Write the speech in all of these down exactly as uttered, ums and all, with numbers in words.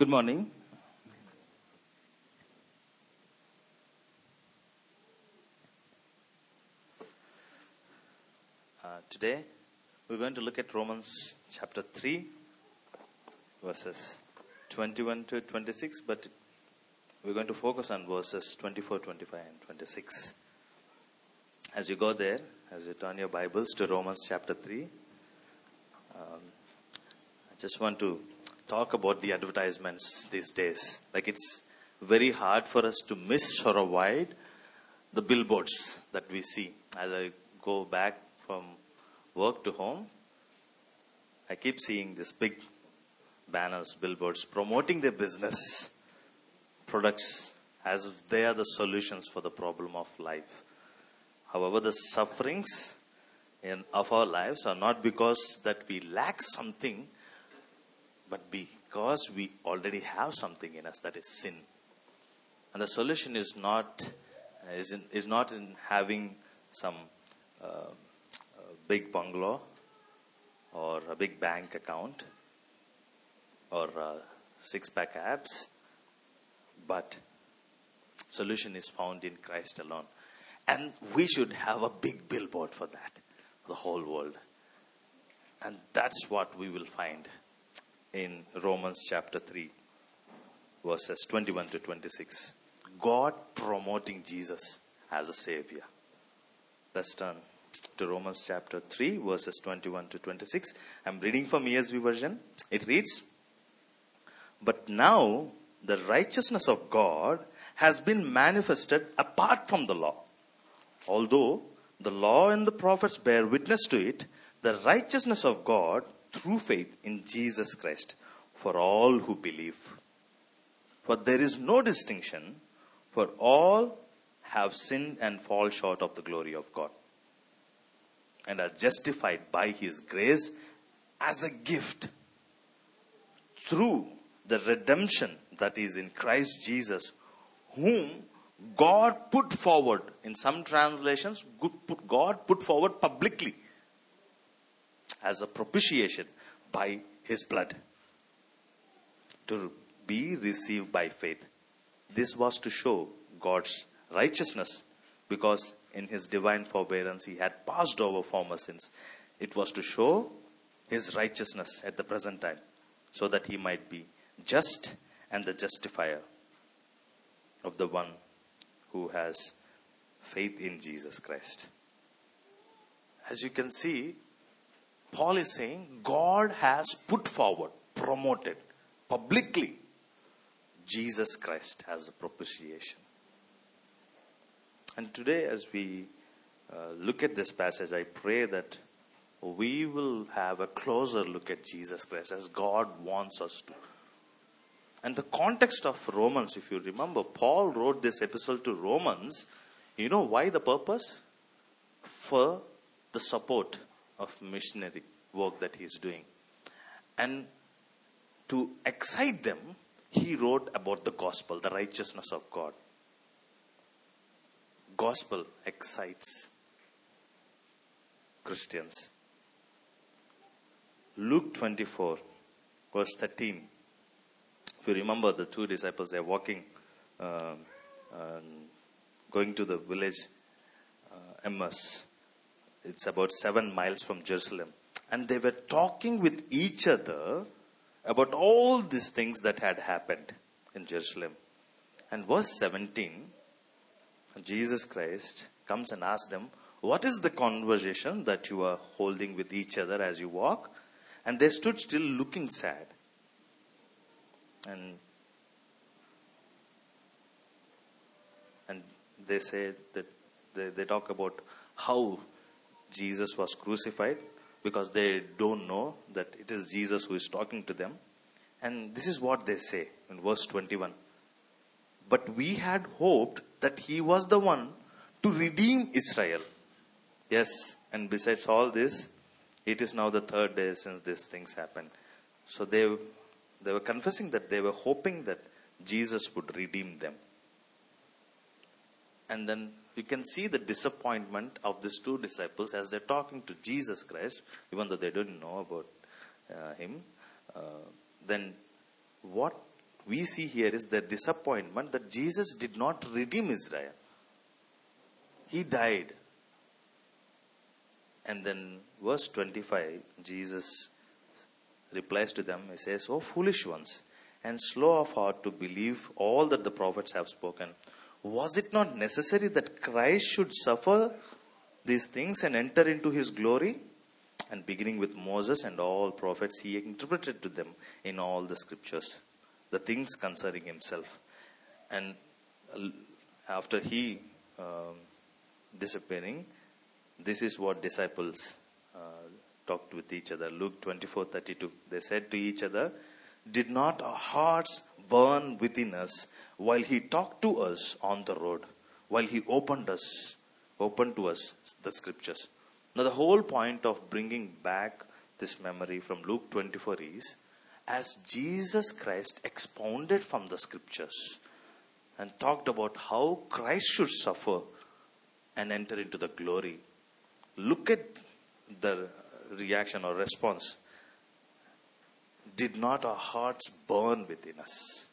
Good morning. Uh, today, we're going to look at Romans chapter three, verses twenty-one to twenty-six, but we're going to focus on verses twenty-four, twenty-five, and twenty-six. As you go there, as you turn your Bibles to Romans chapter three, um, I just want to talk about the advertisements these days. Like, it's very hard for us to miss or avoid the billboards that we see. As I go back from work to home, I keep seeing these big banners, billboards, promoting their business products as if they are the solutions for the problem of life. However, the sufferings in, of our lives are not because that we lack something, but because we already have something in us, that is sin. And the solution is not is, in, is not in having some uh, big bungalow or a big bank account or uh, six-pack abs, but solution is found in Christ alone. And we should have a big billboard for that, the whole world. And that's what we will find in Romans chapter three, verses twenty-one to twenty-six. God promoting Jesus as a Savior. Let's turn to Romans chapter three, verses twenty-one to twenty-six. I'm reading from E S V version. It reads, "But now the righteousness of God has been manifested apart from the law. Although the law and the prophets bear witness to it, the righteousness of God through faith in Jesus Christ for all who believe. For there is no distinction, for all have sinned and fall short of the glory of God, and are justified by His grace as a gift through the redemption that is in Christ Jesus, whom God put forward." In some translations, God put forward publicly as a propitiation by His blood, to be received by faith. This was to show God's righteousness, because in His divine forbearance He had passed over former sins. It was to show His righteousness at the present time, so that He might be just and the justifier of the one who has faith in Jesus Christ. As you can see, Paul is saying God has put forward, promoted publicly Jesus Christ as a propitiation. And today, as we uh, look at this passage, I pray that we will have a closer look at Jesus Christ as God wants us to. And the context of Romans, if you remember, Paul wrote this epistle to Romans. You know why the purpose? For the support of missionary work that he is doing. And to excite them, he wrote about the gospel, the righteousness of God. Gospel excites Christians. Luke twenty-four, verse thirteen. If you remember, the two disciples, they're walking, uh, uh, going to the village uh, Emmaus. It's about seven miles from Jerusalem. And they were talking with each other about all these things that had happened in Jerusalem. And verse seventeen, Jesus Christ comes and asks them, "What is the conversation that you are holding with each other as you walk?" And they stood still, looking sad. And and they say that they, they talk about how Jesus was crucified, because they don't know that it is Jesus who is talking to them. And this is what they say in verse twenty-one. "But we had hoped that He was the one to redeem Israel. Yes, and besides all this, it is now the third day since these things happened." So they, they were confessing that they were hoping that Jesus would redeem them. And then you can see the disappointment of these two disciples as they're talking to Jesus Christ, even though they didn't know about uh, Him. Uh, then what we see here is the disappointment that Jesus did not redeem Israel. He died. And then verse twenty-five, Jesus replies to them. He says, "O foolish ones, and slow of heart to believe all that the prophets have spoken. Was it not necessary that Christ should suffer these things and enter into his glory?" And beginning with Moses and all prophets, he interpreted to them in all the scriptures the things concerning himself. And after he um, disappearing, this is what disciples uh, talked with each other. Luke twenty-four thirty-two. They said to each other, "Did not our hearts burn within us while he talked to us on the road, while he opened us, opened to us the scriptures?" Now the whole point of bringing back this memory from Luke twenty-four is, as Jesus Christ expounded from the scriptures and talked about how Christ should suffer and enter into the glory, look at the reaction or response. Did not our hearts burn within us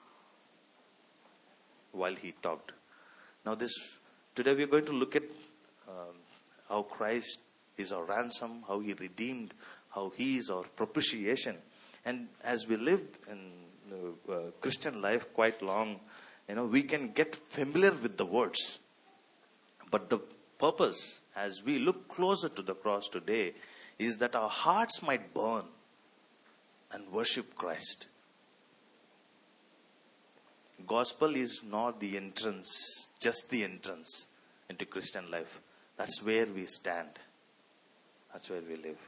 while he talked? Now this, today we are going to look at um, how Christ is our ransom, how he redeemed, how he is our propitiation. And as we live in uh, uh, Christian life quite long, you know, we can get familiar with the words. But the purpose, as we look closer to the cross today, is that our hearts might burn and worship Christ. Gospel is not the entrance, just the entrance into Christian life. That's where we stand. That's where we live.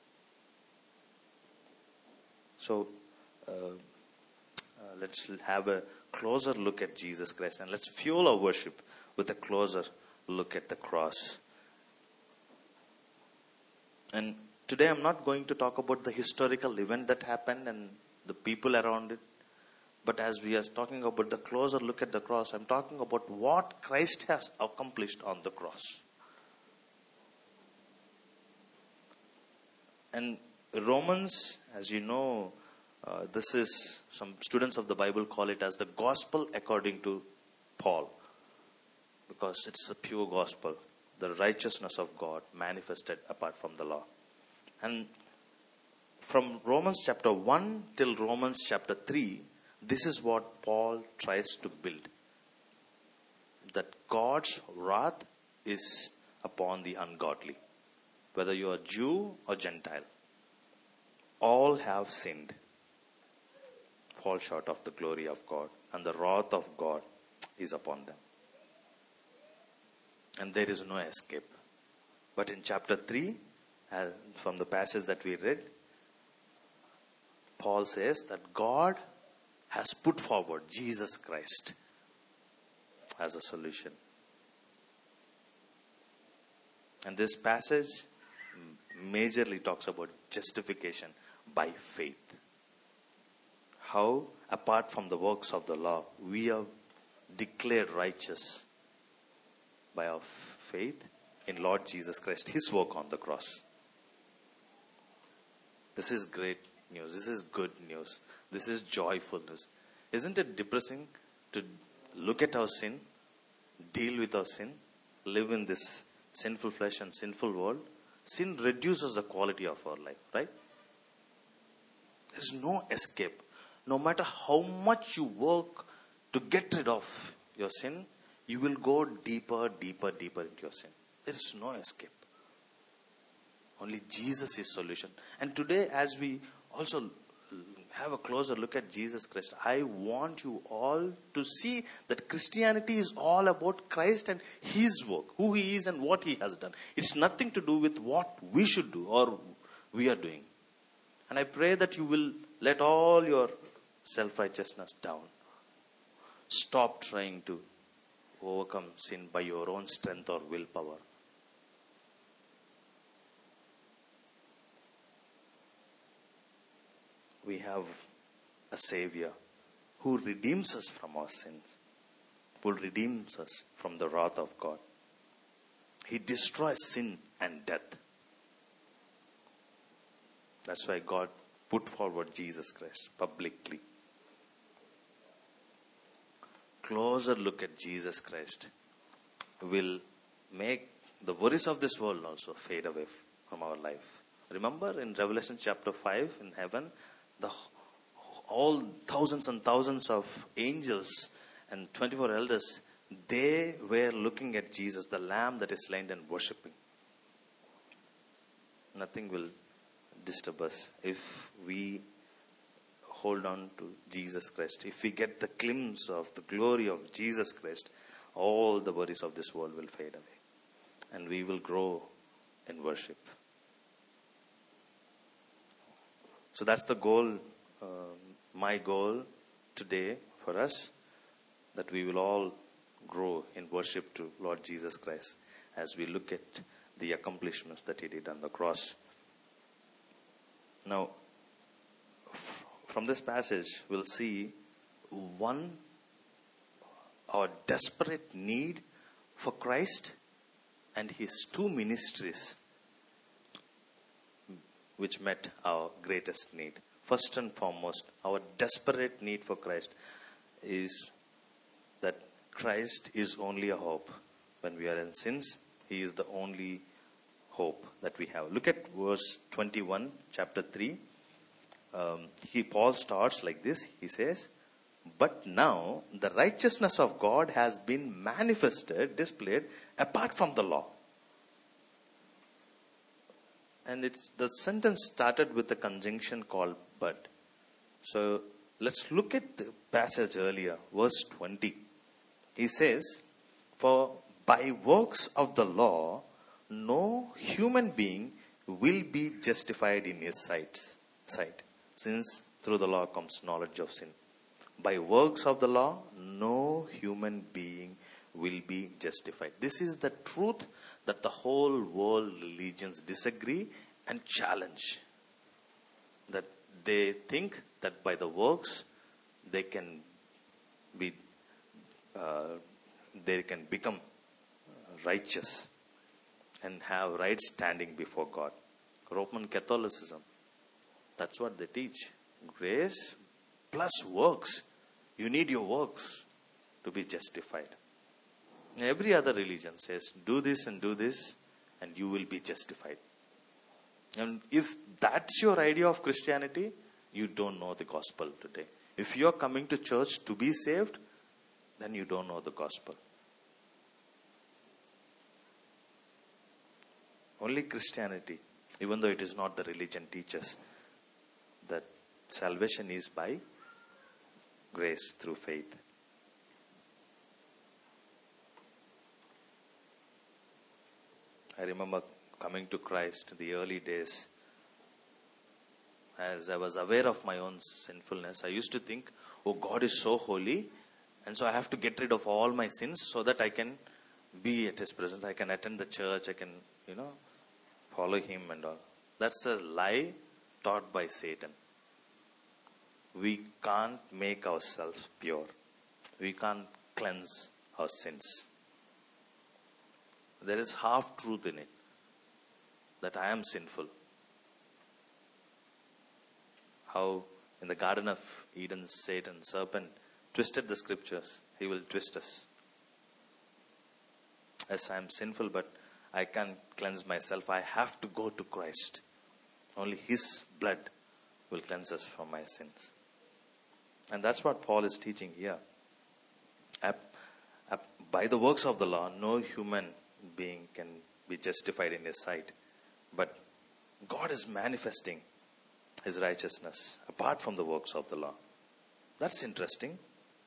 So, uh, uh, let's have a closer look at Jesus Christ, and let's fuel our worship with a closer look at the cross. And today I'm not going to talk about the historical event that happened and the people around it. But as we are talking about the closer look at the cross, I'm talking about what Christ has accomplished on the cross. And Romans, as you know, uh, this is, some students of the Bible call it as the gospel according to Paul. Because it's a pure gospel, the righteousness of God manifested apart from the law. And from Romans chapter one till Romans chapter three, this is what Paul tries to build. That God's wrath is upon the ungodly. Whether you are Jew or Gentile, all have sinned, fall short of the glory of God, and the wrath of God is upon them. And there is no escape. But in chapter three, as from the passage that we read, Paul says that God has put forward Jesus Christ as a solution. And this passage majorly talks about justification by faith. How, apart from the works of the law, we are declared righteous by our faith in Lord Jesus Christ, his work on the cross. This is great news. This is good news. This is joyful news. Isn't it depressing to look at our sin, deal with our sin, live in this sinful flesh and sinful world? Sin reduces the quality of our life, right? There's no escape. No matter how much you work to get rid of your sin, you will go deeper, deeper, deeper into your sin. There is no escape. Only Jesus is solution. And today, as we also have a closer look at Jesus Christ, I want you all to see that Christianity is all about Christ and his work, who he is and what he has done. It's nothing to do with what we should do or we are doing. And I pray that you will let all your self-righteousness down. Stop trying to overcome sin by your own strength or willpower. We have a Savior who redeems us from our sins, who redeems us from the wrath of God. He destroys sin and death. That's why God put forward Jesus Christ publicly. closer look at Jesus Christ will make the worries of this world also fade away from our life. Remember in Revelation chapter five in heaven, the all thousands and thousands of angels and twenty-four elders, they were looking at Jesus, the Lamb that is slain, and worshipping. Nothing will disturb us if we hold on to Jesus Christ. If we get the glimpse of the glory of Jesus Christ, all the worries of this world will fade away. And we will grow in worship. So that's the goal, uh, my goal today for us, that we will all grow in worship to Lord Jesus Christ as we look at the accomplishments that He did on the cross. Now, f- from this passage, we'll see one, our desperate need for Christ and His two ministries which met our greatest need. First and foremost, our desperate need for Christ is that Christ is only a hope. When we are in sins, He is the only hope that we have. Look at verse twenty-one, chapter three. Um, he, Paul starts like this. He says, "But now the righteousness of God has been manifested, displayed apart from the law." And it's the sentence started with a conjunction called "but." So let's look at the passage earlier, verse twenty. He says, "For by works of the law, no human being will be justified in his sight, sight, since through the law comes knowledge of sin." By works of the law, no human being will be justified. This is the truth that the whole world religions disagree and challenge. That they think that by the works they can be, uh, they can become righteous and have right standing before God. Roman Catholicism, that's what they teach. Grace plus works. You need your works to be justified. Every other religion says, do this and do this and you will be justified. And if that's your idea of Christianity, you don't know the gospel today. If you are coming to church to be saved, then you don't know the gospel. Only Christianity, even though it is not the religion, teaches that salvation is by grace through faith. I remember coming to Christ in the early days. As I was aware of my own sinfulness, I used to think, oh, God is so holy, and so I have to get rid of all my sins so that I can be at His presence. I can attend the church, I can, you know, follow Him and all. That's a lie taught by Satan. We can't make ourselves pure. We can't cleanse our sins. There is half truth in it, that I am sinful. How in the Garden of Eden, Satan, serpent, twisted the scriptures. He will twist us. Yes, I am sinful, but I can't cleanse myself. I have to go to Christ. Only His blood will cleanse us from my sins. And that's what Paul is teaching here. By the works of the law, no human being can be justified in His sight. But God is manifesting His righteousness apart from the works of the law. That's interesting.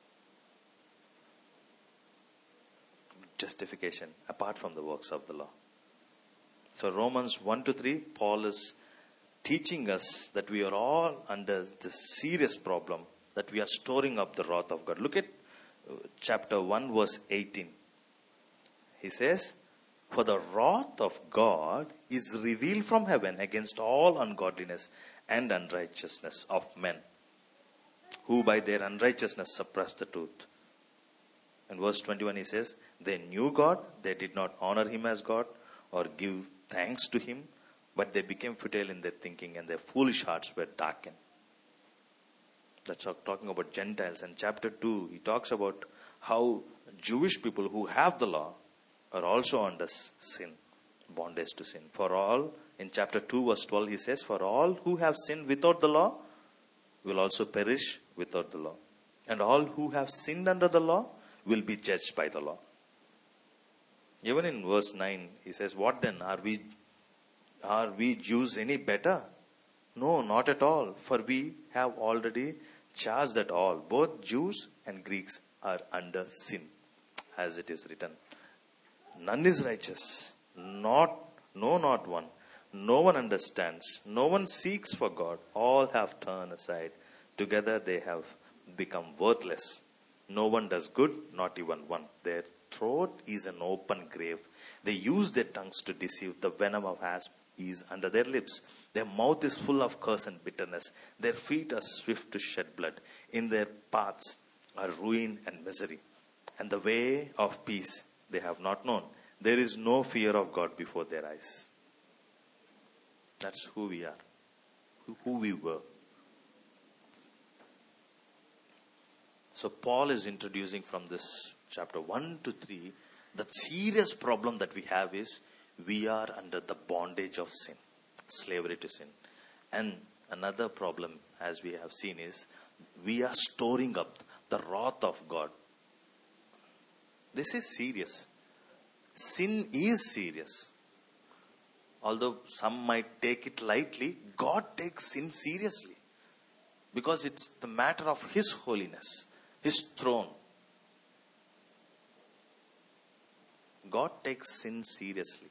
Justification apart from the works of the law. So Romans one to three, Paul is teaching us that we are all under this serious problem, that we are storing up the wrath of God. Look at chapter one, verse eighteen. He says, "For the wrath of God is revealed from heaven against all ungodliness and unrighteousness of men, who by their unrighteousness suppress the truth." In verse twenty-one he says, "They knew God, they did not honor Him as God or give thanks to Him, but they became futile in their thinking and their foolish hearts were darkened." That's talking about Gentiles. And chapter two, he talks about how Jewish people who have the law are also under sin, bondage to sin. For all, in chapter two verse twelve he says, for all who have sinned without the law will also perish without the law. And all who have sinned under the law will be judged by the law. Even in verse nine he says, what then? Are we, are we Jews any better? No, not at all. For we have already charged that all, both Jews and Greeks, are under sin. As it is written, none is righteous, not, no, not one. No one understands, no one seeks for God. All have turned aside. Together they have become worthless. No one does good, not even one. Their throat is an open grave. They use their tongues to deceive. The venom of asp is under their lips. Their mouth is full of curse and bitterness. Their feet are swift to shed blood. In their paths are ruin and misery. And the way of peace they have not known. There is no fear of God before their eyes. That's who we are, who we were. So Paul is introducing from this chapter one to three, the serious problem that we have is we are under the bondage of sin, slavery to sin. And another problem, as we have seen, is we are storing up the wrath of God. This is serious. Sin is serious. Although some might take it lightly, God takes sin seriously. Because it's the matter of His holiness, His throne. God takes sin seriously.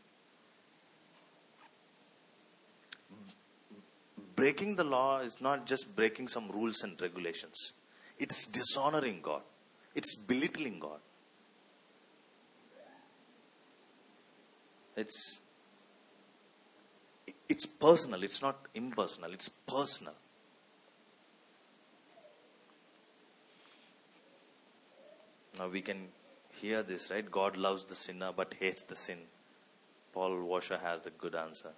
Breaking the law is not just breaking some rules and regulations. It's dishonoring God. It's belittling God. It's It's personal. It's not impersonal. It's personal. Now we can hear this, right? God loves the sinner but hates the sin. Paul Washer has the good answer.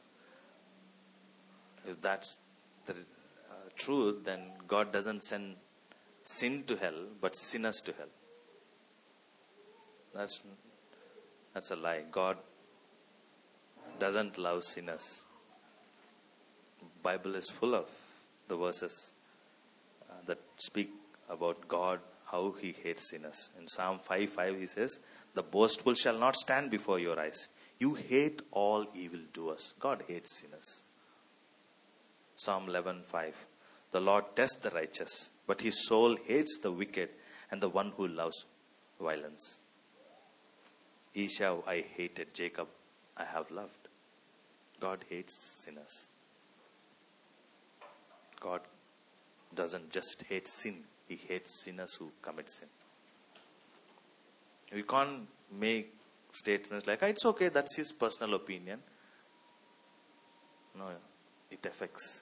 If that's the uh, truth, then God doesn't send sin to hell but sinners to hell. That's, that's a lie. God doesn't love sinners. Bible is full of the verses uh, that speak about God, how He hates sinners. In Psalm five five he says, the boastful shall not stand before your eyes. You hate all evildoers. God hates sinners. Psalm eleven five, the Lord tests the righteous, but His soul hates the wicked and the one who loves violence. Esau I hated, Jacob I have loved. God hates sinners. God doesn't just hate sin. He hates sinners who commit sin. We can't make statements like, it's okay, that's his personal opinion. No, it affects.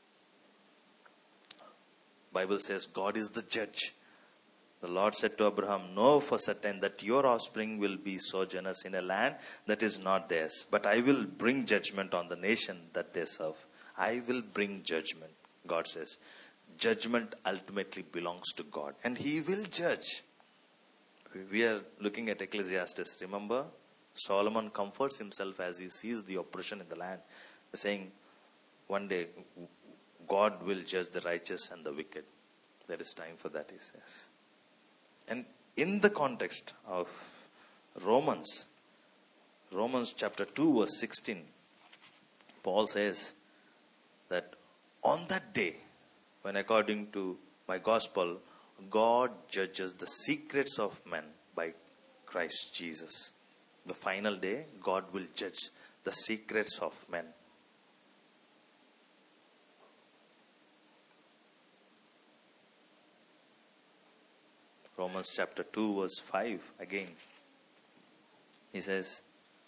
Bible says God is the judge. The Lord said to Abraham, know for certain that your offspring will be sojourners in a land that is not theirs. But I will bring judgment on the nation that they serve. I will bring judgment. God says, judgment ultimately belongs to God. And He will judge. We are looking at Ecclesiastes. Remember, Solomon comforts himself as he sees the oppression in the land, saying, one day God will judge the righteous and the wicked. There is time for that, he says. And in the context of Romans, Romans chapter two verse sixteen, Paul says that on that day, when according to my gospel, God judges the secrets of men by Christ Jesus. The final day, God will judge the secrets of men. Romans chapter two verse five again. He says,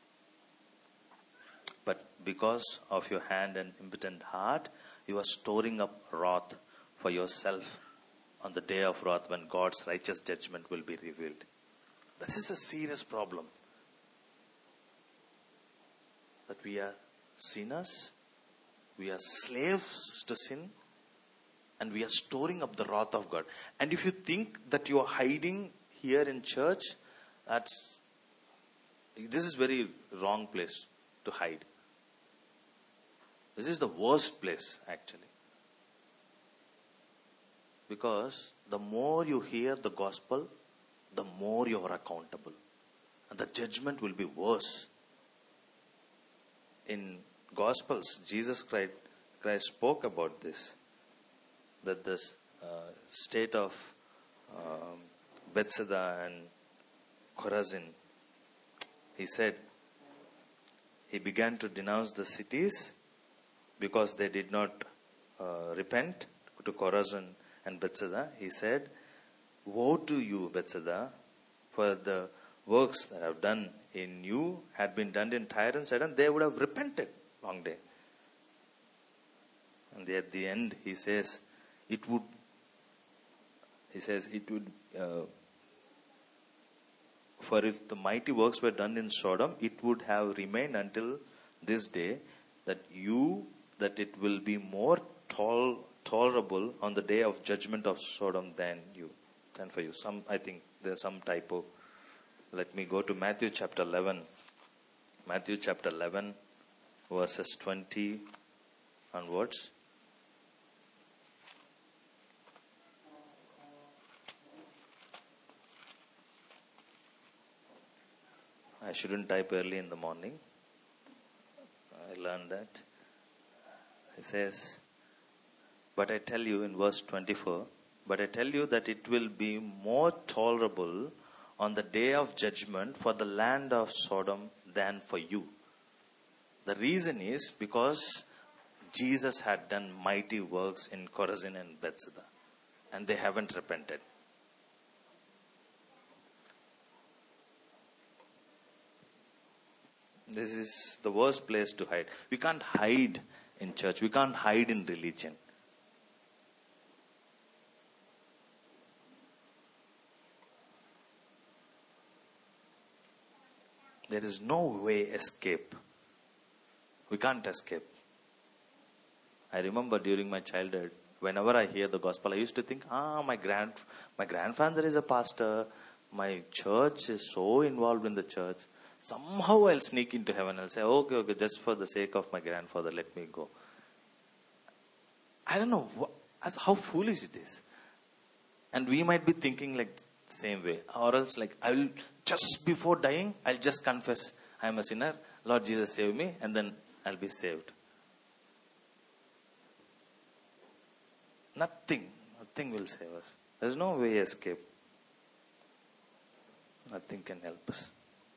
but because of your hand and impotent heart, you are storing up wrath for yourself on the day of wrath when God's righteous judgment will be revealed. This is a serious problem. That we are sinners, we are slaves to sin, and we are storing up the wrath of God. And if you think that you are hiding here in church, that's this is very wrong place to hide. This is the worst place, actually. Because the more you hear the gospel, the more you are accountable. And the judgment will be worse. In Gospels, Jesus Christ, Christ spoke about this. That this uh, state of um, Bethsaida and Chorazin, he said, he began to denounce the cities because they did not uh, repent. To Chorazin and Bethsaida, he said, woe to you, Bethsaida, for the works that I have done in you had been done in Tyre and Sidon, they would have repented long day. And at the end, he says, it would, he says, it would, uh, for if the mighty works were done in Sodom, it would have remained until this day, that you, that it will be more tol- tolerable on the day of judgment of Sodom than you, than for you. Some, I think there's some typo. Let me go to Matthew chapter eleven. Matthew chapter eleven, verses twenty onwards. I shouldn't type early in the morning. I learned that. It says, but I tell you in verse twenty-four, but I tell you that it will be more tolerable on the day of judgment for the land of Sodom than for you. The reason is because Jesus had done mighty works in Chorazin and Bethsaida, and they haven't repented. This is the worst place to hide. We can't hide in church. We can't hide in religion. There is no way escape. We can't escape. I remember during my childhood, whenever I hear the gospel, I used to think, ah, my grand, my grandfather is a pastor. My church is so involved in the church. Somehow I'll sneak into heaven. I'll say, okay, okay, just for the sake of my grandfather, let me go. I don't know what, how foolish it is. And we might be thinking like the same way. Or else like, I will, just before dying, I'll just confess, I am a sinner. Lord Jesus, save me. And then I'll be saved. Nothing, nothing will save us. There's no way escape. Nothing can help us.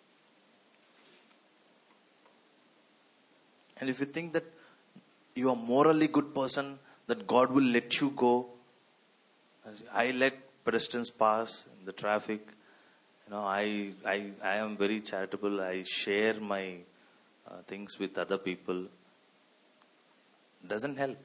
And if you think that you are a morally good person, that God will let you go. I let pedestrians pass in the traffic. You know, I I, I am very charitable. I share my uh, things with other people. Doesn't help.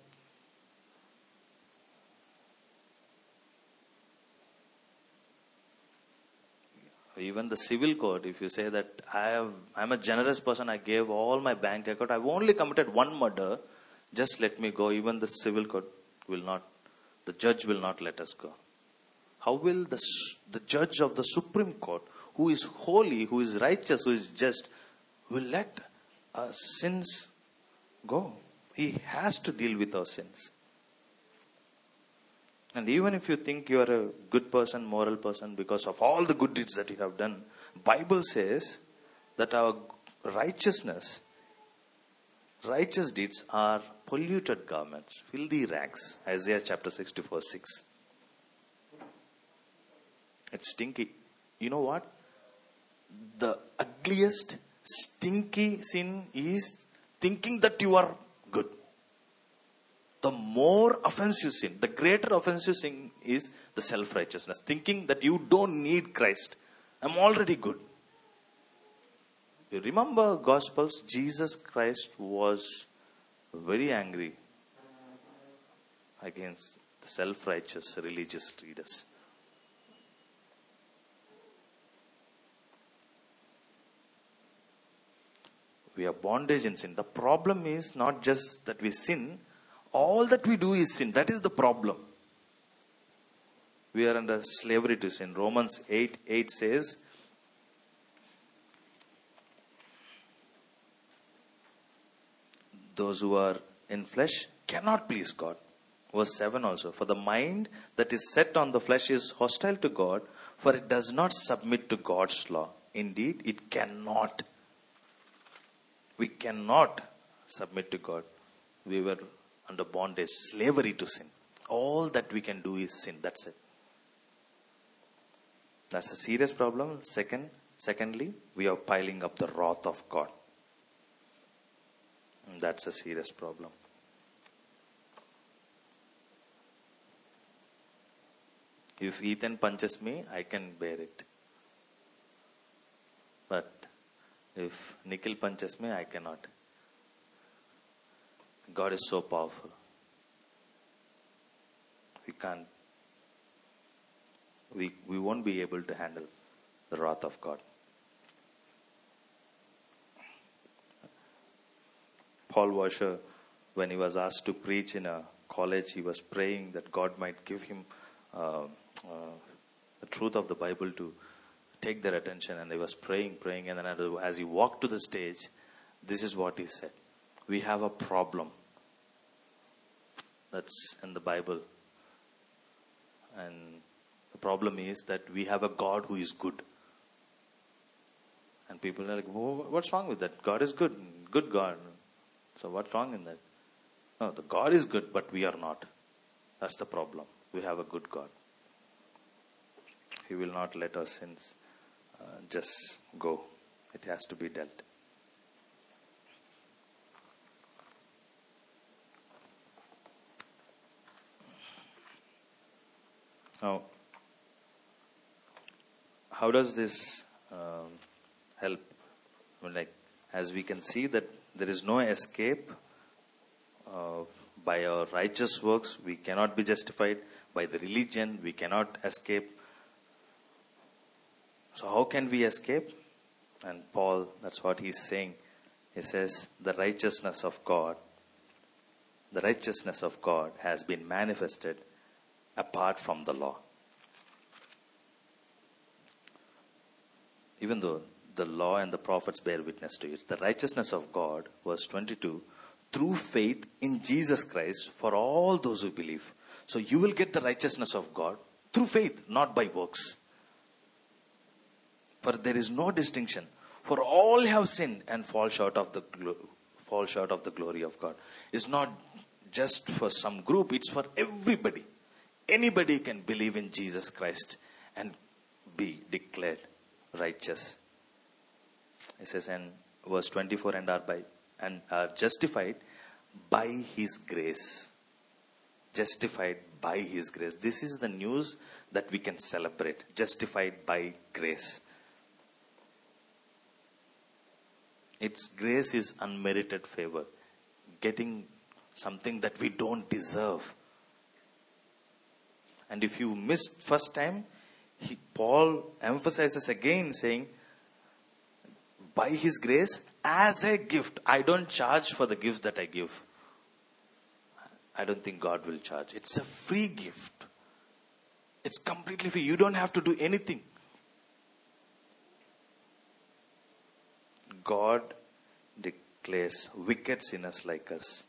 Even the civil code, if you say that I have, I'm a generous person, I gave all my bank account, I've only committed one murder, just let me go. Even the civil code will not, the judge will not let us go. How will the, the judge of the Supreme Court, who is holy, who is righteous, who is just, will let our sins go? He has to deal with our sins. And even if you think you are a good person, moral person, because of all the good deeds that you have done, Bible says that our righteousness, righteous deeds are polluted garments, filthy rags. Isaiah chapter sixty-four, six. It's stinky. You know what? The ugliest, stinky sin is thinking that you are good. The more offensive sin, the greater offensive sin is the self-righteousness. Thinking that you don't need Christ. I'm already good. You remember Gospels, Jesus Christ was very angry against the self-righteous religious leaders. We are bondage in sin. The problem is not just that we sin. All that we do is sin. That is the problem. We are under slavery to sin. Romans eight eight says, those who are in flesh cannot please God. Verse seven also. For the mind that is set on the flesh is hostile to God, for it does not submit to God's law. Indeed, it cannot. We cannot submit to God. We were under bondage, slavery to sin. All that we can do is sin. That's it. That's a serious problem. Second, secondly, we are piling up the wrath of God. And that's a serious problem. If Ethan punches me, I can bear it. But if Nikhil punches me, I cannot. God is so powerful. We can't. We, we won't be able to handle the wrath of God. Paul Washer, when he was asked to preach in a college, he was praying that God might give him uh, uh, the truth of the Bible to take their attention. And he was praying, praying, and then as he walked to the stage, this is what he said. We have a problem. That's in the Bible. And the problem is that we have a God who is good. And people are like, oh, what's wrong with that? God is good. Good God. So what's wrong in that? No, the God is good, but we are not. That's the problem. We have a good God. He will not let our sins uh, just go. It has to be dealt. Now, how does this um, help? I mean, like, as we can see that there is no escape uh, by our righteous works. We cannot be justified by the religion. We cannot escape. So how can we escape? And Paul, that's what he's saying. He says, the righteousness of God, the righteousness of God has been manifested apart from the law. Even though the law and the prophets bear witness to it, the righteousness of God, verse twenty-two, through faith in Jesus Christ for all those who believe. So you will get the righteousness of God through faith, not by works. For there is no distinction. For all have sinned and fall short of the glo- fall short of the glory of God. It's not just for some group, it's for everybody. Anybody can believe in Jesus Christ and be declared righteous. It says in verse twenty-four, and are by and are justified by His grace. Justified by His grace. This is the news that we can celebrate. Justified by grace. Its grace is unmerited favor. Getting something that we don't deserve. And if you missed first time, he, Paul emphasizes again saying, by His grace as a gift. I don't charge for the gifts that I give. I don't think God will charge. It's a free gift. It's completely free. You don't have to do anything. God declares wicked sinners like us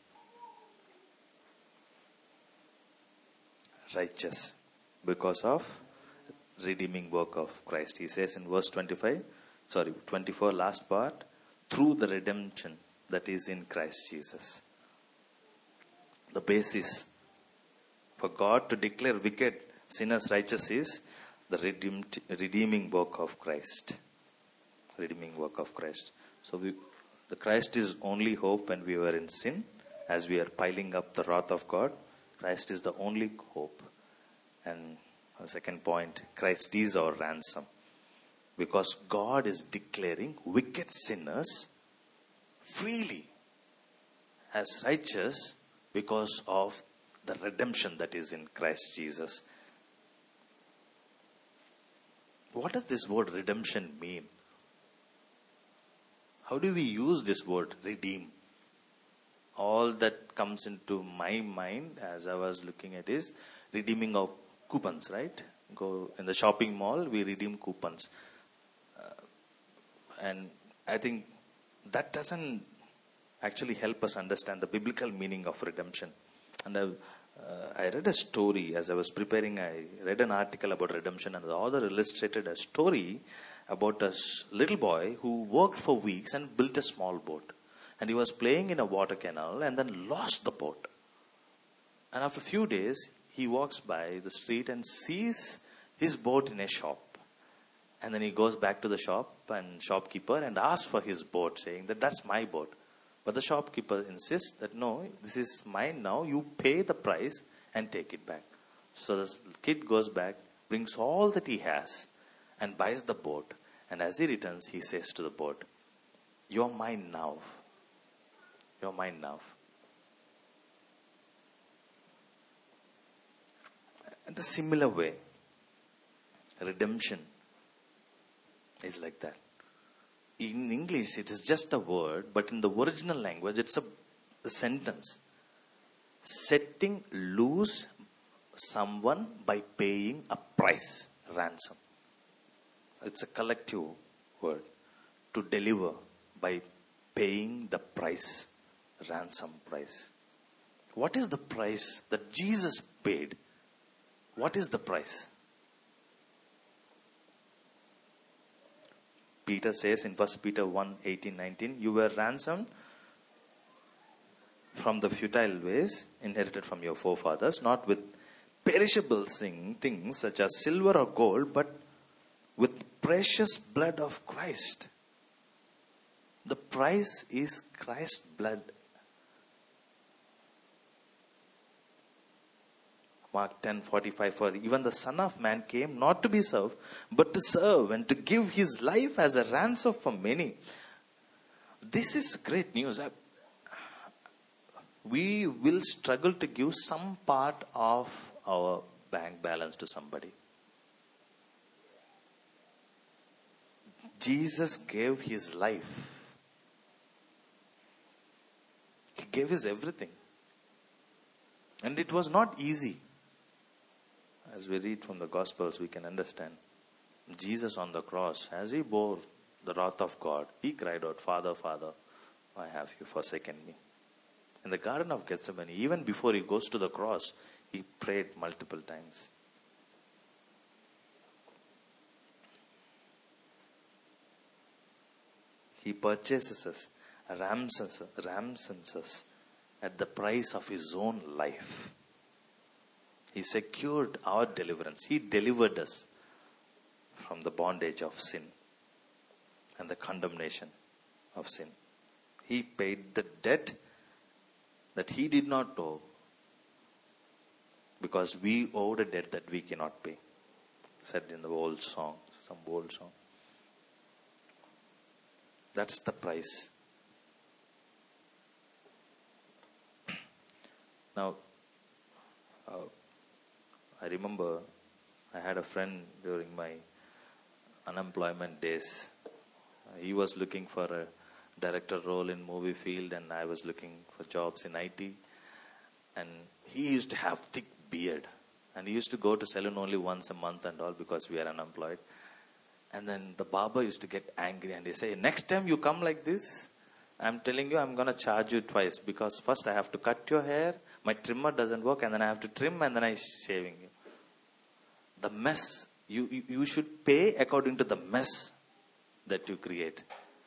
righteous because of redeeming work of Christ. He says in verse twenty-five, sorry, twenty-four, last part, through the redemption that is in Christ Jesus. The basis for God to declare wicked sinners righteous is the redeemed, redeeming work of Christ. Redeeming work of Christ. So we, the Christ is only hope when we were in sin. As we are piling up the wrath of God, Christ is the only hope. And the second point, Christ is our ransom. Because God is declaring wicked sinners freely as righteous because of the redemption that is in Christ Jesus. What does this word redemption mean? How do we use this word, redeem? All that comes into my mind as I was looking at is redeeming of coupons, right? go in the shopping mall, we redeem coupons. Uh, and I think that doesn't actually help us understand the biblical meaning of redemption. And I, uh, I read a story as I was preparing. I read an article about redemption, and the author illustrated a story about a little boy who worked for weeks and built a small boat. And he was playing in a water canal and then lost the boat. And after a few days, he walks by the street and sees his boat in a shop. And then he goes back to the shop and shopkeeper and asks for his boat, saying that that's my boat. But the shopkeeper insists that no, this is mine now. You pay the price and take it back. So the kid goes back, brings all that he has and buys the boat. And as he returns, he says to the boat, "You're mine now. You're mine now." In the similar way, redemption is like that. In English, it is just a word, but in the original language, it's a, a sentence. Setting loose someone by paying a price, ransom. It's a collective word. To deliver by paying the price, ransom price. What is the price that Jesus paid? What is the price? Peter says in First Peter one, eighteen, nineteen, you were ransomed from the futile ways inherited from your forefathers, not with perishable things such as silver or gold, but with precious blood of Christ. The price is Christ's blood. Mark ten forty-five, for even the Son of Man came not to be served, but to serve and to give his life as a ransom for many. This is great news. We will struggle to give some part of our bank balance to somebody. Jesus gave his life. He gave his everything. And it was not easy. As we read from the Gospels, we can understand. Jesus on the cross, as he bore the wrath of God, he cried out, "Father, Father, why have you forsaken me?" In the Garden of Gethsemane, even before he goes to the cross, he prayed multiple times. He purchases us, ransoms, ransoms us at the price of his own life. He secured our deliverance. He delivered us from the bondage of sin and the condemnation of sin. He paid the debt that he did not owe because we owed a debt that we cannot pay. Said in the old song, some old song. That's the price. Now, uh, I remember I had a friend during my unemployment days. Uh, he was looking for a director role in movie field, and I was looking for jobs in I T. And he used to have thick beard, and he used to go to salon only once a month and all because we are unemployed. And then the barber used to get angry and he say, "Next time you come like this, I'm telling you, I'm going to charge you twice, because first I have to cut your hair, my trimmer doesn't work, and then I have to trim, and then I'm shaving you." The mess, you, you, you should pay according to the mess that you create.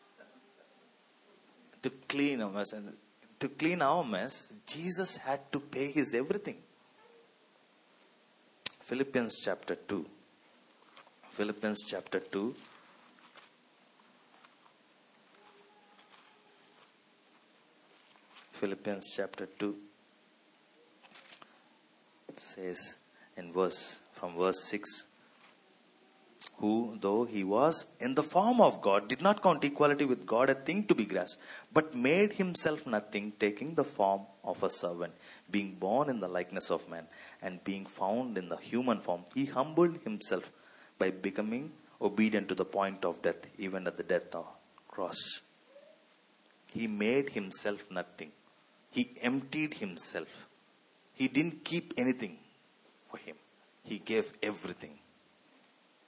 To clean a mess, and to clean our mess, Jesus had to pay his everything. Philippians chapter two. Philippians chapter two. Philippians chapter two. It says in verse, from verse six, who, though he was in the form of God, did not count equality with God a thing to be grasped, but made himself nothing, taking the form of a servant, being born in the likeness of man, and being found in the human form, he humbled himself by becoming obedient to the point of death, even at the death of cross. He made himself nothing. He emptied himself. He didn't keep anything for him. He gave everything.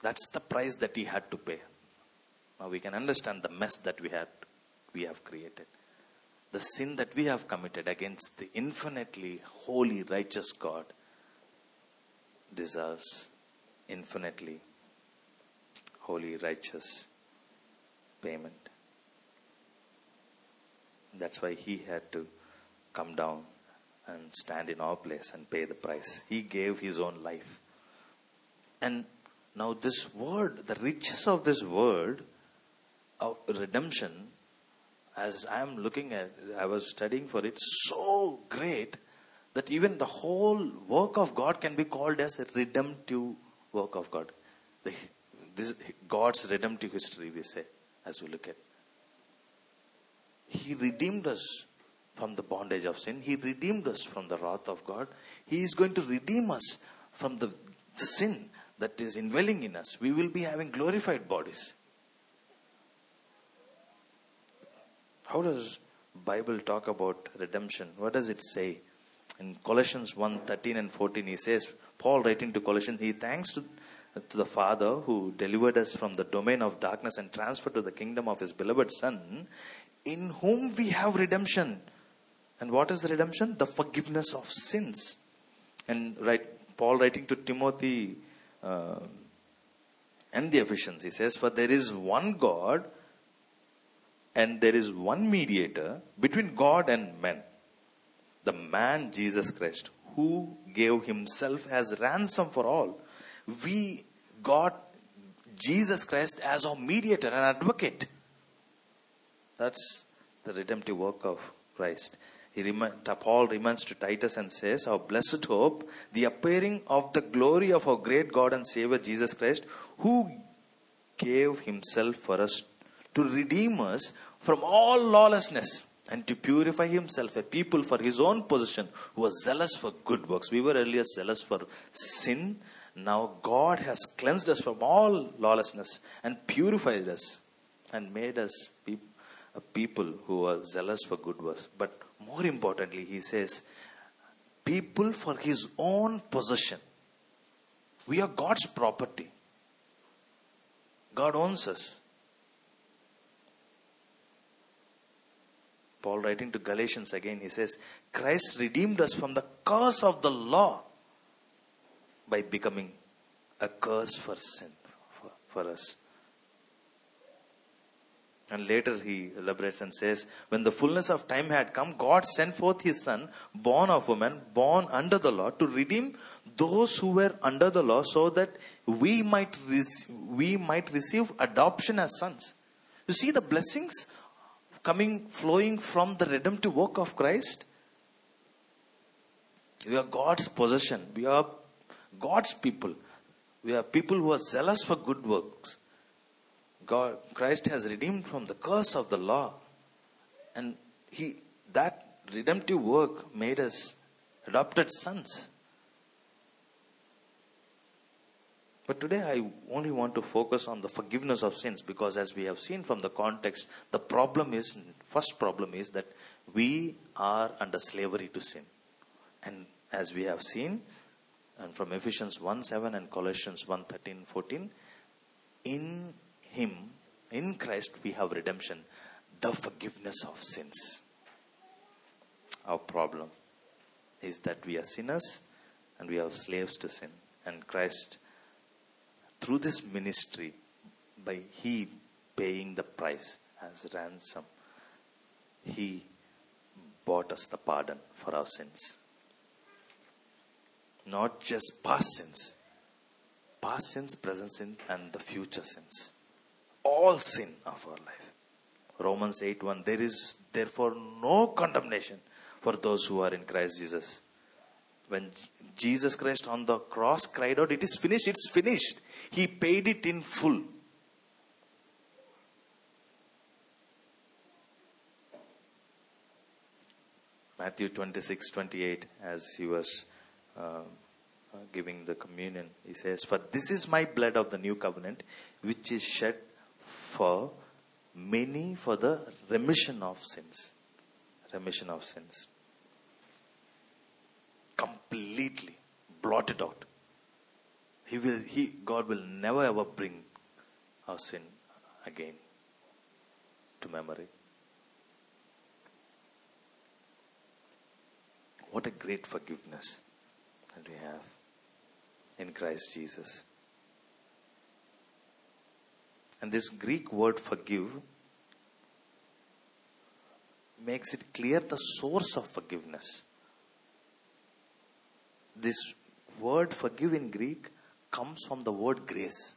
That's the price that he had to pay. Now we can understand the mess that we had, we have created. The sin that we have committed against the infinitely holy, righteous God deserves infinitely holy, righteous payment. That's why he had to come down and stand in our place and pay the price. He gave his own life. And now this word, the riches of this word of redemption, as I am looking at, I was studying for it, so great that even the whole work of God can be called as a redemptive work of God. The, this God's redemptive history, we say, as we look at. He redeemed us from the bondage of sin. He redeemed us from the wrath of God. He is going to redeem us from the, the sin that is indwelling in us. We will be having glorified bodies. How does Bible talk about redemption? What does it say? In Colossians one, thirteen and fourteen, he says, Paul writing to Colossians, he thanks to, to the Father who delivered us from the domain of darkness and transferred to the kingdom of his beloved Son, in whom we have redemption. And what is the redemption? The forgiveness of sins. And right, Paul writing to Timothy uh, and the Ephesians, he says, for there is one God and there is one mediator between God and men, the man Jesus Christ, who gave himself as ransom for all. We got Jesus Christ as our mediator and advocate. That's the redemptive work of Christ. He rem- Paul reminds to Titus and says, our blessed hope, the appearing of the glory of our great God and Savior Jesus Christ, who gave himself for us to redeem us from all lawlessness and to purify himself a people for his own possession who are zealous for good works. We were earlier zealous for sin. Now God has cleansed us from all lawlessness and purified us and made us pe- a people who are zealous for good works. But more importantly, he says, people for his own possession. We are God's property. God owns us. Paul writing to Galatians again, he says, Christ redeemed us from the curse of the law by becoming a curse for sin, for, for us. And later he elaborates and says, when the fullness of time had come, God sent forth his Son, born of woman, born under the law, to redeem those who were under the law, so that we might, rec- we might receive adoption as sons. You see the blessings coming, flowing from the redemptive work of Christ. We are God's possession. We are God's people. We are people who are zealous for good works. God, Christ has redeemed from the curse of the law. And he, that redemptive work made us adopted sons. But today I only want to focus on the forgiveness of sins, because as we have seen from the context, the problem is, first problem is that we are under slavery to sin. And as we have seen, and from Ephesians one seven and Colossians one thirteen fourteen, in him, in Christ we have redemption, the forgiveness of sins. Our problem is that we are sinners and we are slaves to sin. And Christ, through this ministry, by he paying the price as ransom, he bought us the pardon for our sins. Not just past sins, past sins, present sin, and the future sins. All sin of our life. Romans eight one, there is therefore no condemnation for those who are in Christ Jesus. When Jesus Christ on the cross cried out, it is finished, it's finished. He paid it in full. Matthew twenty-six twenty-eight, as he was uh, uh, giving the communion, he says, for this is my blood of the new covenant, which is shed for many for the remission of sins. Remission of sins. Completely blotted out. He will, he, God will never ever bring our sin again to memory. What a great forgiveness that we have in Christ Jesus. And this Greek word forgive makes it clear the source of forgiveness. This word forgive in Greek comes from the word grace.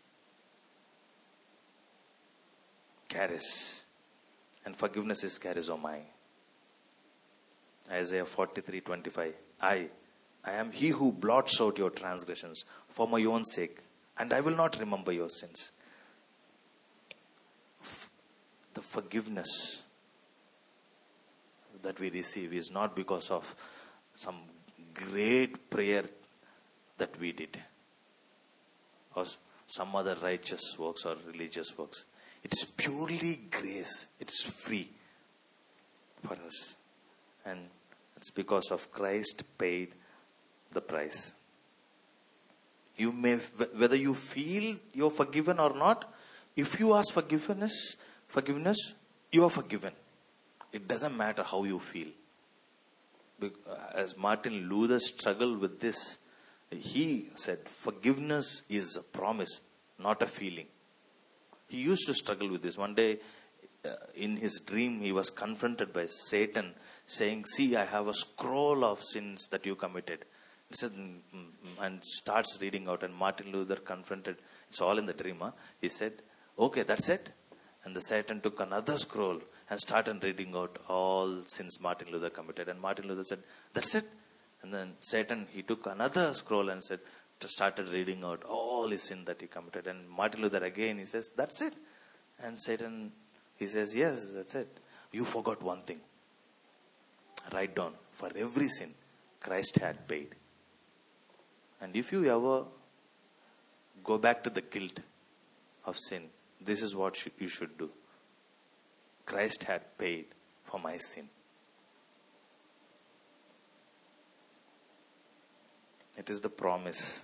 Charis. And forgiveness is charizomai. Isaiah forty-three twenty-five. I, I am he who blots out your transgressions for my own sake, and I will not remember your sins. F- the forgiveness that we receive is not because of some great prayer that we did or some other righteous works or religious works. It's purely grace. It's free for us. And it's because of Christ paid the price. You may, whether you feel you're forgiven or not, if you ask forgiveness, forgiveness, you are forgiven. It doesn't matter how you feel. As Martin Luther struggled with this, he said, forgiveness is a promise, not a feeling. He used to struggle with this. One day, uh, in his dream, he was confronted by Satan, saying, see, I have a scroll of sins that you committed. He said, mm, mm, and starts reading out. And Martin Luther confronted, it's all in the dream. Huh? He said, okay, that's it. And the Satan took another scroll and started reading out all sins Martin Luther committed. And Martin Luther said, that's it. And then Satan, he took another scroll and said, started reading out all his sin that he committed. And Martin Luther again, he says, that's it. And Satan, he says, yes, that's it. You forgot one thing. Write down, for every sin, Christ had paid. And if you ever go back to the guilt of sin, this is what you should do. Christ had paid for my sin. It is the promise,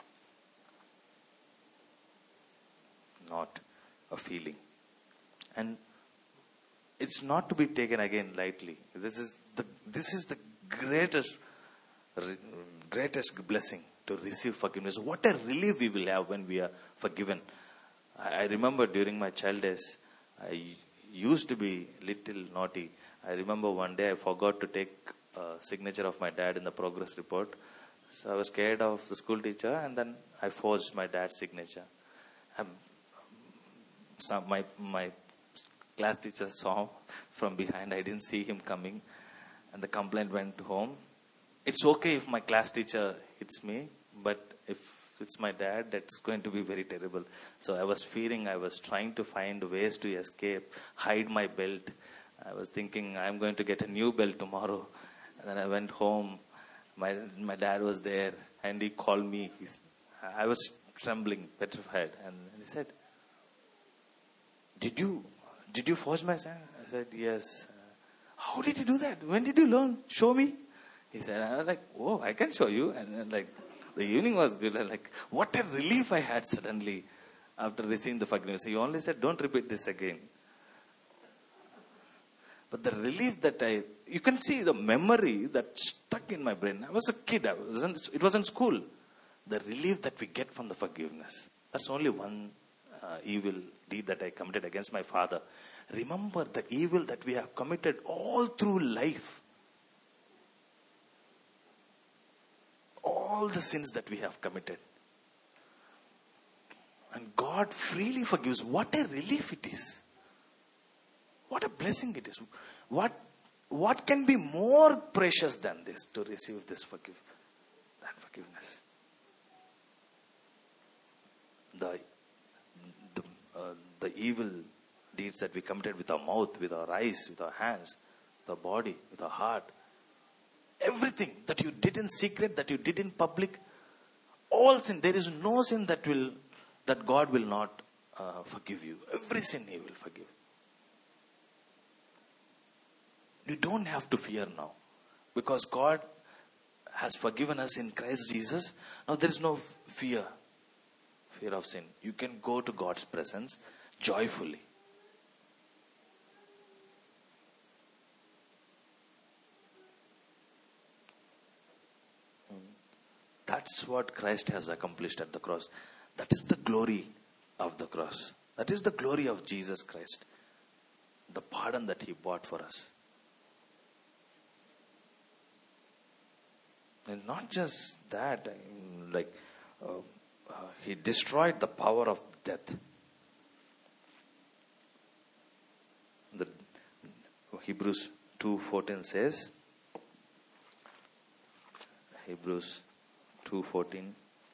not a feeling. And it's not to be taken again lightly. This is the this is the greatest greatest blessing, to receive forgiveness. What a relief we will have when we are forgiven. I, I remember during my child days, I used to be little naughty. I remember one day I forgot to take a signature of my dad in the progress report. So I was scared of the school teacher, and then I forged my dad's signature. Um, some, my my class teacher saw from behind. I didn't see him coming, and the complaint went home. It's okay if my class teacher hits me, but if it's my dad, that's going to be very terrible. So I was fearing, I was trying to find ways to escape, hide my belt. I was thinking, I'm going to get a new belt tomorrow. And then I went home. My my dad was there, and he called me. He's, I was trembling, petrified, and he said, "Did you did you forge my sign?" I said, "Yes." How did you do that? When did you learn? Show me. He said, I was like, "Oh, I can show you." And then, like, the evening was good. And like, what a relief I had suddenly after receiving the forgiveness. He only said, "Don't repeat this again." But the relief that I, you can see the memory that stuck in my brain. I was a kid. I was in, it was in school. The relief that we get from the forgiveness. That's only one uh, evil deed that I committed against my father. Remember the evil that we have committed all through life. All the sins that we have committed. And God freely forgives. What a relief it is. What a blessing it is. What, what can be more precious than this, to receive this forgive, that forgiveness? The, the, uh, the evil deeds that we committed with our mouth, with our eyes, with our hands, with our body, with our heart. Everything that you did in secret, that you did in public, all sin. There is no sin that will, that God will not uh, forgive you. Every sin He will forgive. You don't have to fear now, because God has forgiven us in Christ Jesus. Now there is no fear. Fear of sin. You can go to God's presence joyfully. That's what Christ has accomplished at the cross. That is the glory of the cross. That is the glory of Jesus Christ. The pardon that He bought for us. And not just that, like uh, uh, He destroyed the power of death. The Hebrews two fourteen says, Hebrews two fourteen.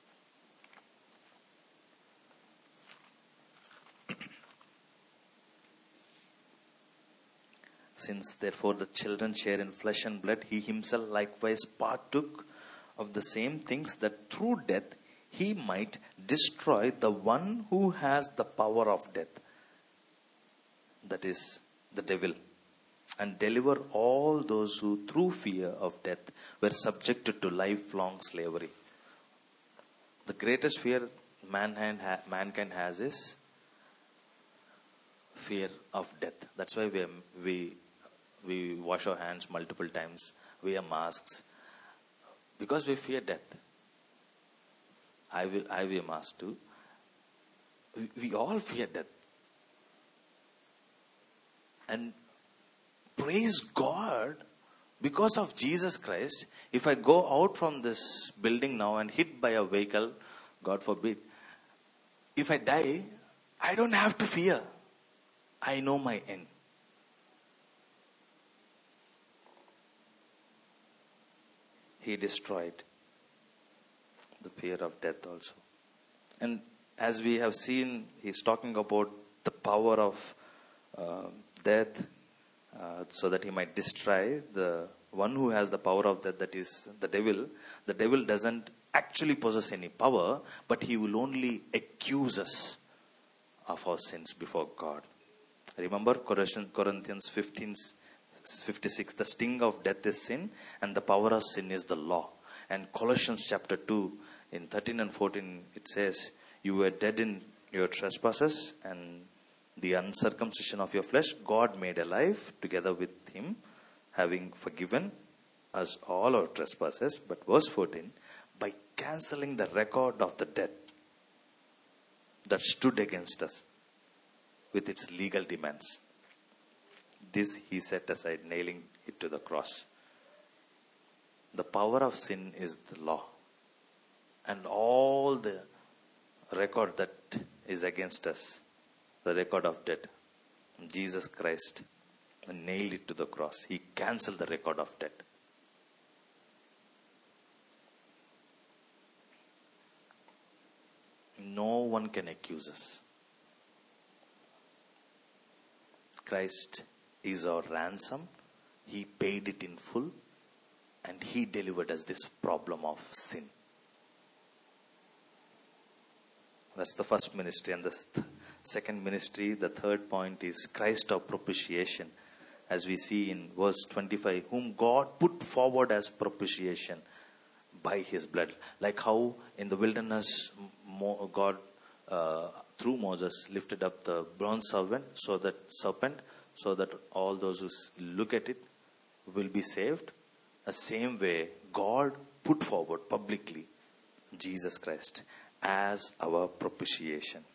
Since therefore the children share in flesh and blood, He Himself likewise partook of the same things, that through death He might destroy the one who has the power of death, that is, the devil, and deliver all those who through fear of death were subjected to lifelong slavery. The greatest fear mankind, ha- mankind has is fear of death. That's why we, we, we wash our hands multiple times, wear masks, because we fear death. I, will, I wear mask too. We, we all fear death. And praise God, because of Jesus Christ, if I go out from this building now and hit by a vehicle, God forbid, if I die, I don't have to fear. I know my end. He destroyed the fear of death also. And as we have seen, He's talking about the power of uh, death, uh, so that He might destroy the one who has the power of death, that is the devil. The devil doesn't actually possess any power, but he will only accuse us of our sins before God. Remember Corinthians fifteen fifty-six, the sting of death is sin and the power of sin is the law. And Colossians chapter two in thirteen and fourteen, it says, you were dead in your trespasses and the uncircumcision of your flesh, God made alive together with Him, having forgiven us all our trespasses. But verse fourteen, by cancelling the record of the debt that stood against us with its legal demands. This He set aside, nailing it to the cross. The power of sin is the law. And all the record that is against us, the record of debt, Jesus Christ nailed it to the cross. He cancelled the record of debt. No one can accuse us. Christ is our ransom. He paid it in full. And He delivered us this problem of sin. That's the first ministry. And the th- second ministry, the third point is Christ of propitiation. As we see in verse twenty-five, whom God put forward as propitiation by His blood. Like how in the wilderness, God uh, through Moses lifted up the bronze serpent, so that serpent, so that all those who look at it will be saved. The same way, God put forward publicly Jesus Christ as our propitiation.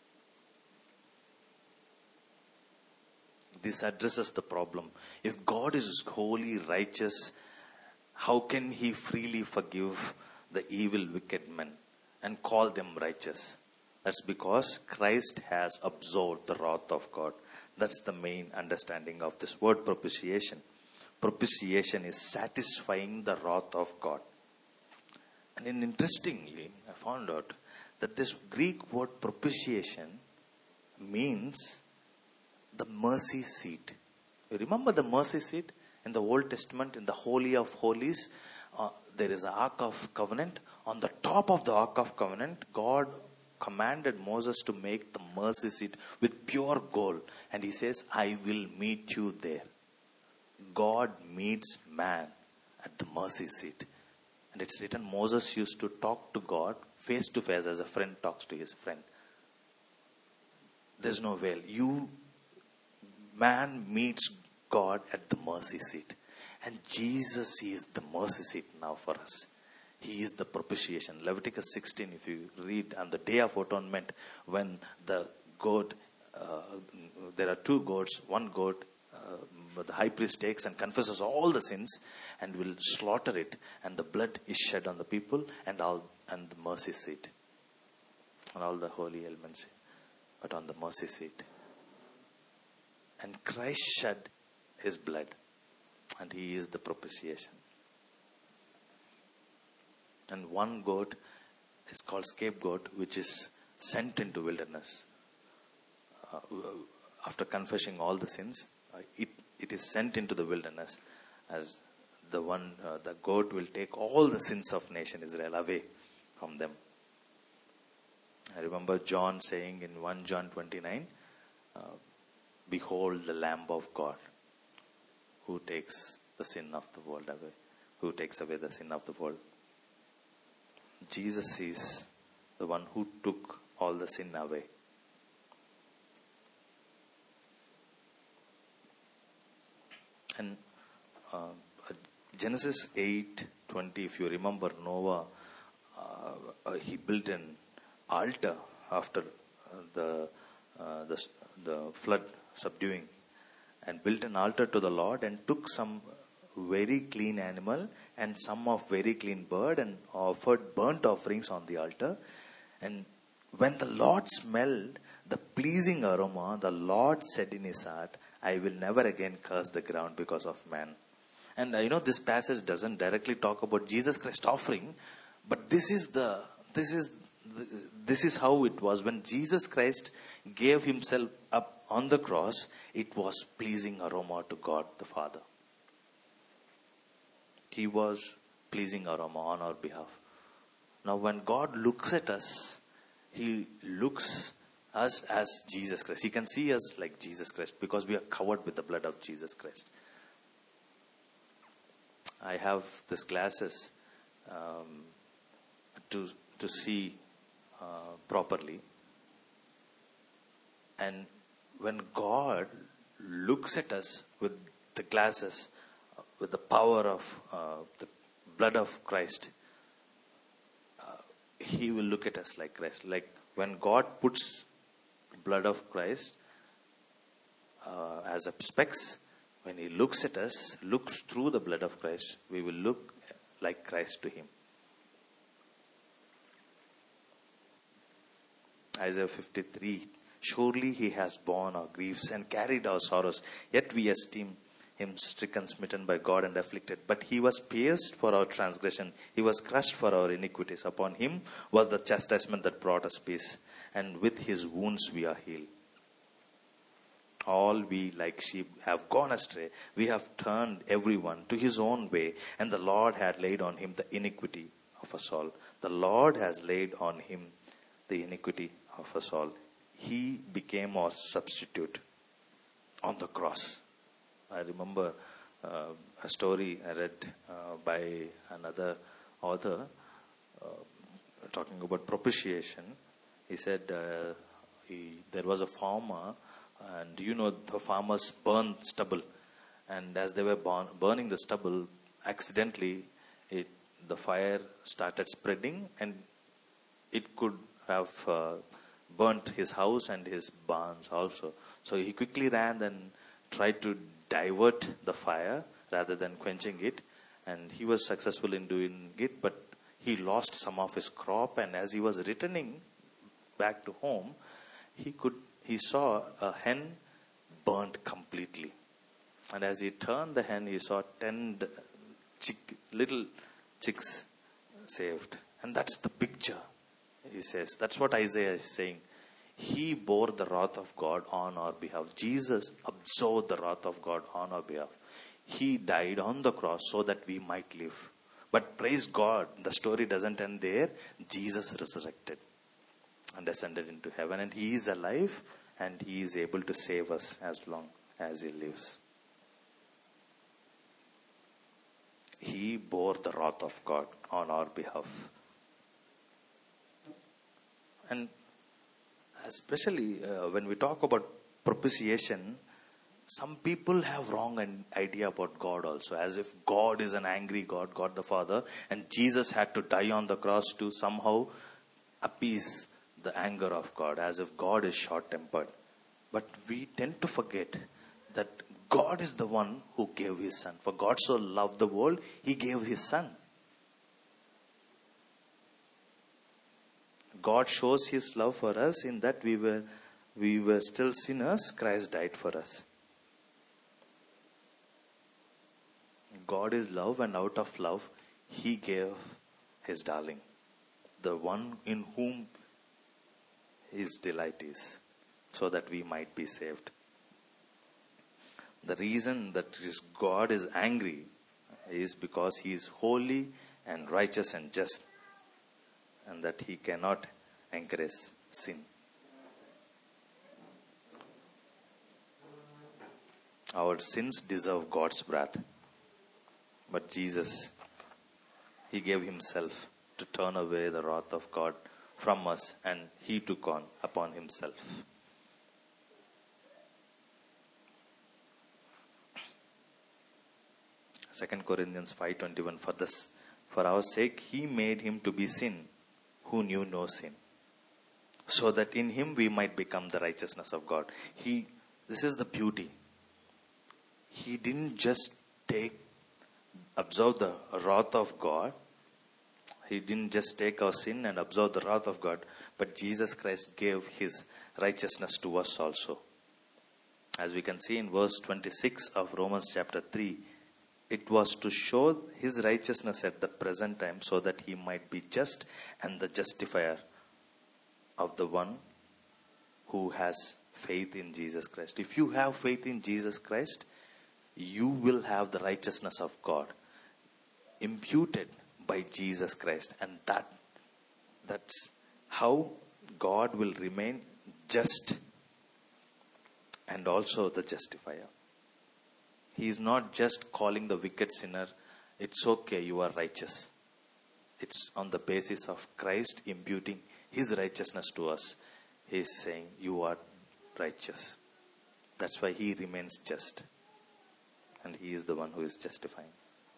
This addresses the problem. If God is holy, righteous, how can He freely forgive the evil, wicked men and call them righteous? That's because Christ has absorbed the wrath of God. That's the main understanding of this word propitiation. Propitiation is satisfying the wrath of God. And then interestingly, I found out that this Greek word propitiation means the mercy seat. You remember the mercy seat in the Old Testament, in the Holy of Holies? Uh, there is an Ark of Covenant. On the top of the Ark of Covenant, God commanded Moses to make the mercy seat with pure gold. And He says, I will meet you there. God meets man at the mercy seat. And it's written, Moses used to talk to God face to face as a friend talks to his friend. There's no veil. You, man meets God at the mercy seat. And Jesus is the mercy seat now for us. He is the propitiation. Leviticus sixteen, if you read, on the day of atonement, when the goat, uh, there are two goats, one goat, uh, the high priest takes and confesses all the sins and will slaughter it, and the blood is shed on the people and all, and the mercy seat, and all the holy elements, but on the mercy seat. And Christ shed his blood, and he is the propitiation. And one goat is called scapegoat, which is sent into wilderness. Uh, after confessing all the sins, uh, it, it is sent into the wilderness as the one, uh, the goat will take all the sins of nation Israel away from them. I remember John saying in First John twenty-nine, uh, behold the Lamb of God who takes the sin of the world away, who takes away the sin of the world. Jesus is the one who took all the sin away. And uh, Genesis eight twenty, if you remember, Noah, uh, uh, he built an altar after uh, the, uh, the the flood subduing, and built an altar to the Lord, and took some very clean animal and some of very clean bird, and offered burnt offerings on the altar. And when the Lord smelled the pleasing aroma, the Lord said in his heart, I will never again curse the ground because of man. And uh, you know, this passage doesn't directly talk about Jesus Christ offering, but this is the this is the, this is how it was when Jesus Christ gave himself up on the cross. It was pleasing aroma to God the Father. He was pleasing aroma on our behalf. Now when God looks at us, he looks us as Jesus Christ. He can see us like Jesus Christ because we are covered with the blood of Jesus Christ. I have these glasses um, to to see uh, properly. And when God looks at us with the glasses, uh, with the power of uh, the blood of Christ, uh, he will look at us like Christ. Like when God puts blood of Christ uh, as a specs, when he looks at us, looks through the blood of Christ, we will look like Christ to him. Isaiah fifty-three, surely he has borne our griefs and carried our sorrows, yet we esteem him stricken, smitten by God and afflicted. But he was pierced for our transgression, he was crushed for our iniquities. Upon him was the chastisement that brought us peace, and with his wounds we are healed. All we like sheep have gone astray. We have turned everyone to his own way, and the Lord had laid on him the iniquity of us all. The Lord has laid on him the iniquity of us all. He became our substitute on the cross. I remember uh, a story I read uh, by another author uh, talking about propitiation. He said uh, he, there was a farmer, and you know the farmers burn stubble, and as they were burn, burning the stubble, accidentally it, the fire started spreading, and it could have uh, burnt his house and his barns also. So he quickly ran and tried to divert the fire rather than quenching it, and he was successful in doing it, but he lost some of his crop, and as he was returning back to home, he could he saw a hen burnt completely. And as he turned the hen, he saw ten chick, little chicks saved. And that's the picture, he says. That's what Isaiah is saying. He bore the wrath of God on our behalf. Jesus absorbed the wrath of God on our behalf. He died on the cross so that we might live. But praise God, the story doesn't end there. Jesus resurrected and ascended into heaven, and he is alive, and he is able to save us as long as he lives. He bore the wrath of God on our behalf. And especially uh, when we talk about propitiation, some people have wrong an idea about God also, as if God is an angry God, God the Father, and Jesus had to die on the cross to somehow appease the anger of God, as if God is short-tempered. But we tend to forget that God is the one who gave his son. For God so loved the world, he gave his son. God shows his love for us in that we were we were still sinners, Christ died for us. God is love, and out of love he gave his darling, the one in whom his delight is, so that we might be saved. The reason that God is angry is because he is holy and righteous and just, and that he cannot encourage sin. Our sins deserve God's wrath, but Jesus, he gave himself to turn away the wrath of God from us, and he took on upon himself. Second Corinthians five twenty-one, for this, for our sake he made him to be sin who knew no sin, so that in him we might become the righteousness of God. He, this is the beauty. He didn't just take, absorb the wrath of God. He didn't just take our sin and absorb the wrath of God, but Jesus Christ gave his righteousness to us also. As we can see in verse twenty-six of Romans chapter three, it was to show his righteousness at the present time, so that he might be just and the justifier of the one who has faith in Jesus Christ. If you have faith in Jesus Christ, you will have the righteousness of God imputed by Jesus Christ, and that that's how God will remain just and also the justifier. He is not just calling the wicked sinner, it's okay, you are righteous. It's on the basis of Christ imputing his righteousness to us. He is saying, you are righteous. That's why he remains just. And he is the one who is justifying.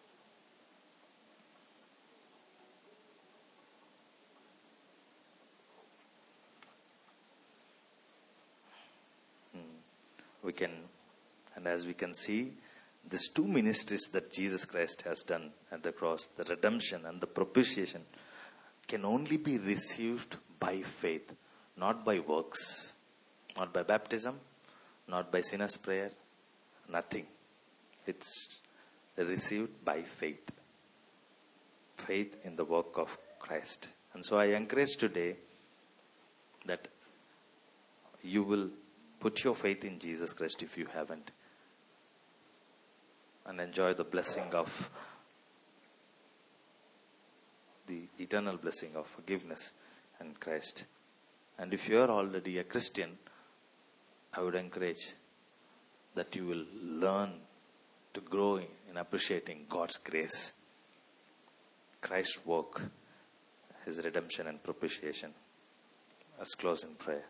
Hmm. We can, and as we can see, these two ministries that Jesus Christ has done at the cross, the redemption and the propitiation, can only be received by faith, not by works, not by baptism, not by sinner's prayer, nothing. It's received by faith. Faith in the work of Christ. And so I encourage today that you will put your faith in Jesus Christ if you haven't, and enjoy the blessing of the eternal blessing of forgiveness and Christ. And if you are already a Christian, I would encourage that you will learn to grow in appreciating God's grace, Christ's work, his redemption and propitiation. Let's close in prayer.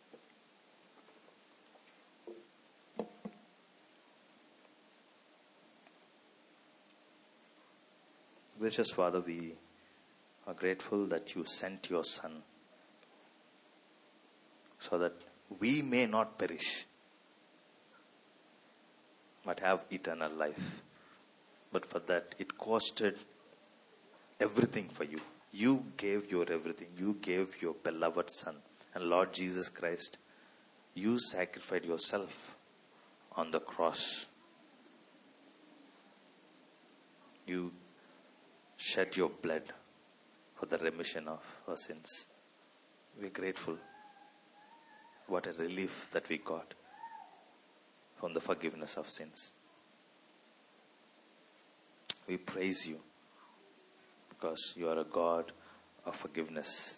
Gracious Father, we are grateful that you sent your Son so that we may not perish but have eternal life. But for that, it costed everything for you. You gave your everything. You gave your beloved Son. And Lord Jesus Christ, you sacrificed yourself on the cross. You shed your blood for the remission of our sins. We're grateful. What a relief that we got from the forgiveness of sins. We praise you because you are a God of forgiveness.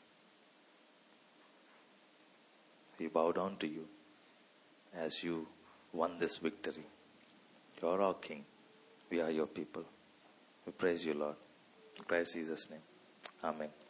We bow down to you as you won this victory. You are our King. We are your people. We praise you, Lord. In Christ Jesus' name. Amen.